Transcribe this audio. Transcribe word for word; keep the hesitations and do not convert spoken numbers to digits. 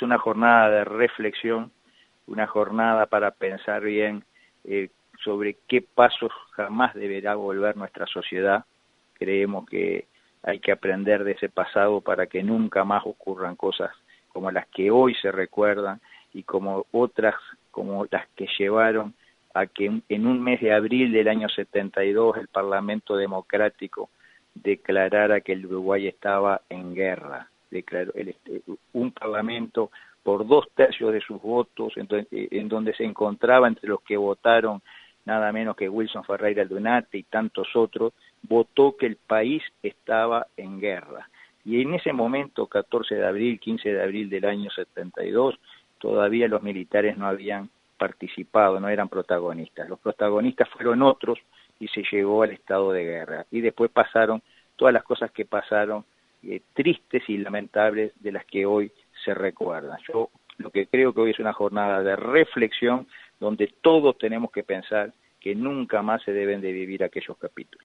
una jornada de reflexión, una jornada para pensar bien eh, sobre qué pasos jamás deberá volver nuestra sociedad. Creemos que hay que aprender de ese pasado para que nunca más ocurran cosas como las que hoy se recuerdan y como otras como las que llevaron a que en un mes de abril del año setenta y dos el Parlamento Democrático declarara que el Uruguay estaba en guerra. Declaró el, un Parlamento por dos tercios de sus votos, en donde, en donde se encontraba entre los que votaron nada menos que Wilson Ferreira Aldunate y tantos otros, votó que el país estaba en guerra. Y en ese momento, catorce de abril, quince de abril del año setenta y dos, todavía los militares no habían participado, no eran protagonistas. Los protagonistas fueron otros y se llegó al estado de guerra. Y después pasaron todas las cosas que pasaron, eh, tristes y lamentables, de las que hoy se recuerdan. Yo lo que creo que hoy es una jornada de reflexión donde todos tenemos que pensar que nunca más se deben de vivir aquellos capítulos.